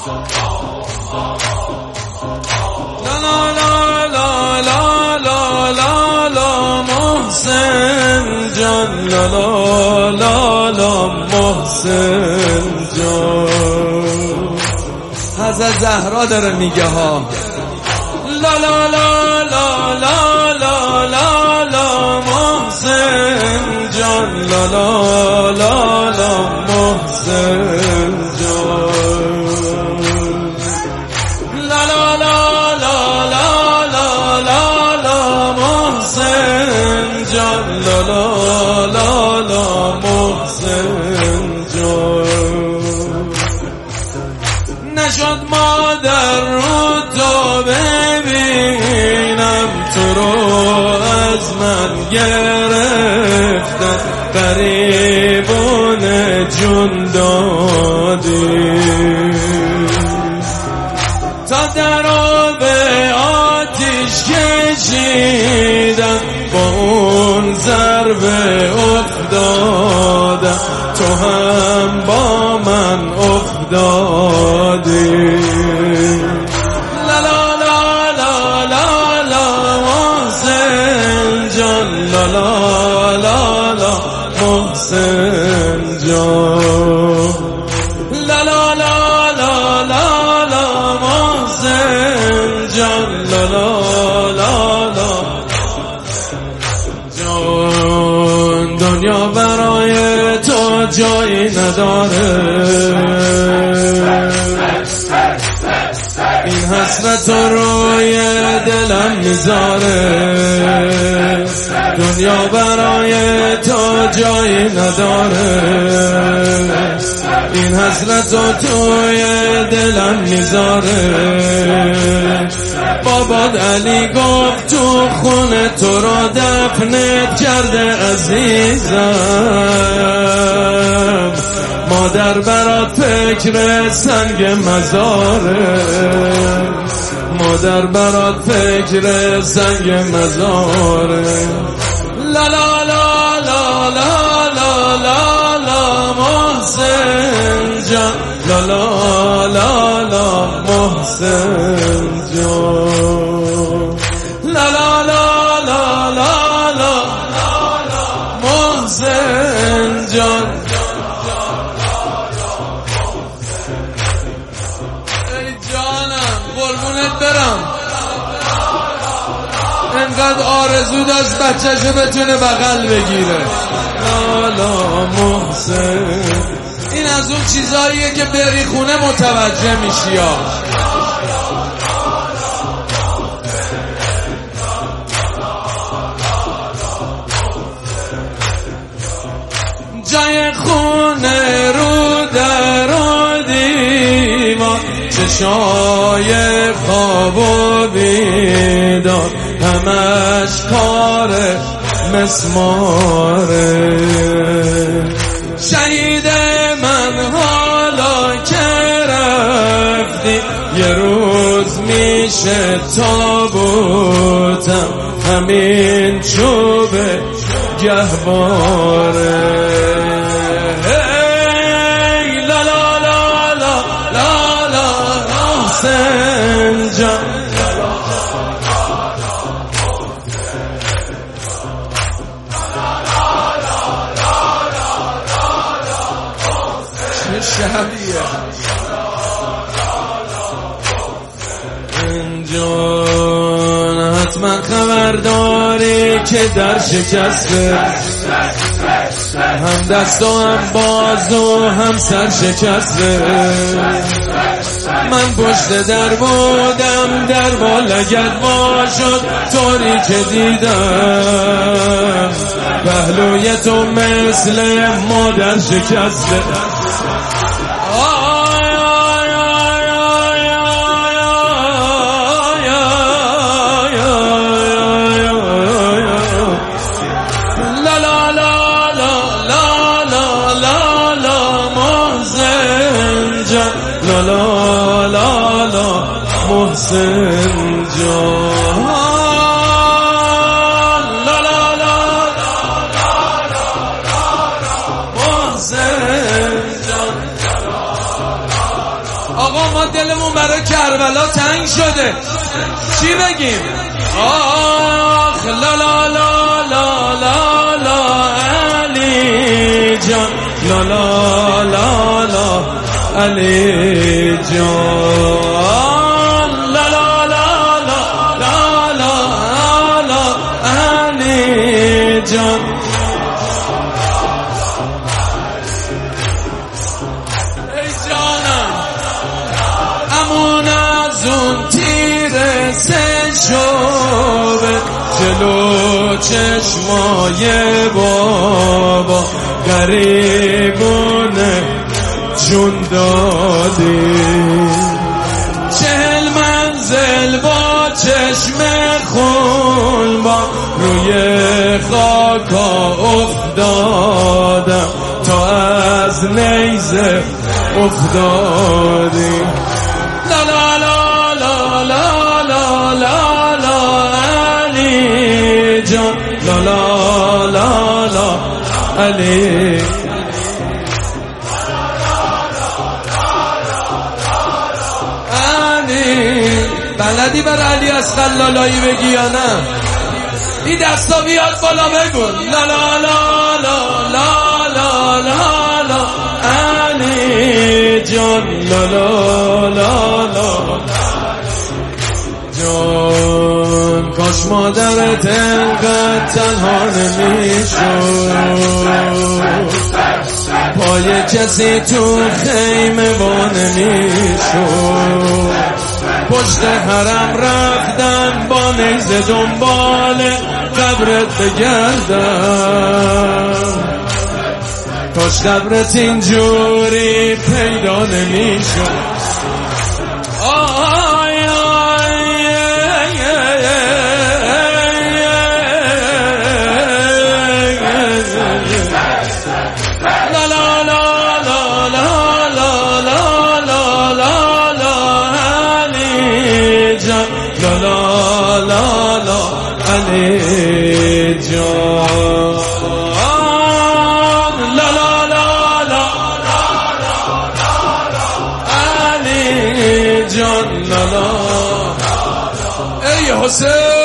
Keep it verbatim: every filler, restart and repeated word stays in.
لا لا لا لا لا لا لا لا محسن جان، لا لا لا لا محسن جان. حضرت زهرا داره میگه ها. لا لا لا لا لا لا لا لا محسن جان، لا لا لا لا محسن جان. لا لا لا لا لا لا لا لا محسن جان، لا لا لا لا محسن جان. نشد مادر رو تو ببینم، تو رو از من گرفتن، قریبون جون دادی. تا درو به آتیش کشیدم، با اون ضربه افتادم، تو هم با من افتادی. لا لا لا لا لا لا محسن جان، لا لا لا لا محسن جان. لا لا لا لا لا لا محسن جان، لا لا لا لا جان. دنیا برای تو جایی نداره، این حسرت روی دلم میذاره. دنیا برای تو جایی نداره، این حسرت توی دلم میذاره. بابات علی گفت تو خونه تو رو دفنت کرده عزیزم، مادر برات فکر سنگ مزاره، مادر برات فکر سنگ مزاره. لا لا لا لا لا لا لا لا محسن جان، لا لا لا لا محسن جان. لا لا لا لا لا لا محسن جان. ای جانم قربونت برم، انقدر آرزو داشت بچه‌شو بتونه بغل بگیره. لا لا محسن. این از اون چیزاییه که بری خونه متوجه میشی ها. جای خونه رو در و دیوار، چشای خواب و بیدار، همش کار مسماره. شهید من حالا که رفتی، یه روز میشه تابوتم همین چوب گهواره. لا لا لا لا لا لا محسن جان. چه شبیه اینجا، حتما خبر داری که در شکسته، هم دست و هم بازو هم سر شکسته. من پشت در بودم، در با لگد وا شد طوری که دیدم، پهلوی تو مثل مادر شکسته. لا لا لا لا محسن جان. لا لا لا محسن جان. آقا ما دلمون برای کربلا تنگ شده. چی بگیم؟ آخ لا لا لا لا لا لا علی جان، لا لا لا لا علی جان، لا لا لا لا لا لا لا علی جان. ای جانم امون از اون تیر سشوبه جلو چشمای بابا گریبونه جون دادی. چهل منزل با چشم خون با روی خاکا افتادم تا از نیزه افتادی. لا لا لا لا لا لا لا لا علی جان، لا لا لا لا علی. بلدی بر علی از خلالایی بگی یا نه؟ این دستا بیاد بالا بگو لا لا لا لا لا لا لا لا علی جان، لا لا لا لا جان. کاش مادرت انقدر تنها نمیشد، پای کسی تو خیمه وا نمیشد. پشت حرم رفتن با نیزه دنبال قبرت بگردم، کاش قبرت اینجوری پیدا نمیشد. لا لا لا لا علی جان، لا لا لا لا علی جان، لا لا. ای حسین